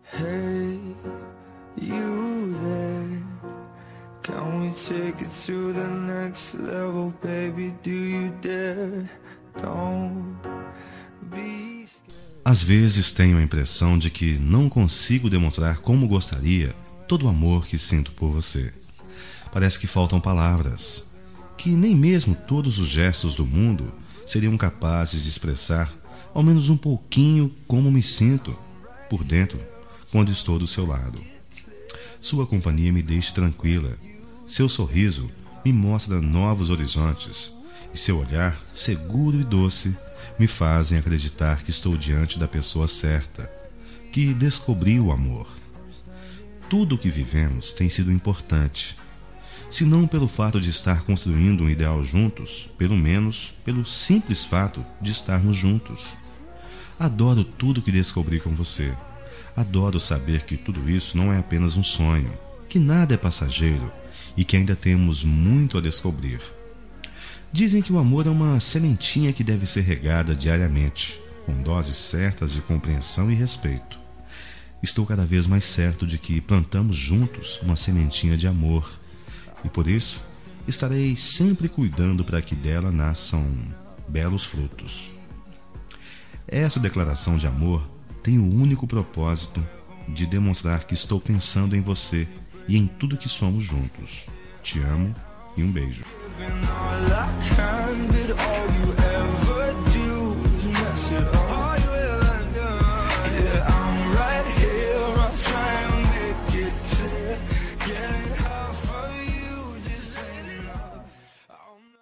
Hey, you there? Can we take it to the next level, baby? Do you dare? Don't be scared. Às vezes tenho a impressão de que não consigo demonstrar como gostaria todo o amor que sinto por você. Parece que faltam palavras, que nem mesmo todos os gestos do mundo seriam capazes de expressar ao menos um pouquinho como me sinto por dentro quando estou do seu lado. Sua companhia me deixa tranquila, seu sorriso me mostra novos horizontes e seu olhar seguro e doce me fazem acreditar que estou diante da pessoa certa, que descobri o amor. Tudo o que vivemos tem sido importante, se não pelo fato de estar construindo um ideal juntos, pelo menos pelo simples fato de estarmos juntos. Adoro tudo que descobri com você. Adoro saber que tudo isso não é apenas um sonho, que nada é passageiro e que ainda temos muito a descobrir. Dizem que o amor é uma sementinha que deve ser regada diariamente, com doses certas de compreensão e respeito. Estou cada vez mais certo de que plantamos juntos uma sementinha de amor, e por isso estarei sempre cuidando para que dela nasçam belos frutos. Essa declaração de amor tem o único propósito de demonstrar que estou pensando em você e em tudo que somos juntos. Te amo e um beijo. Giving all I can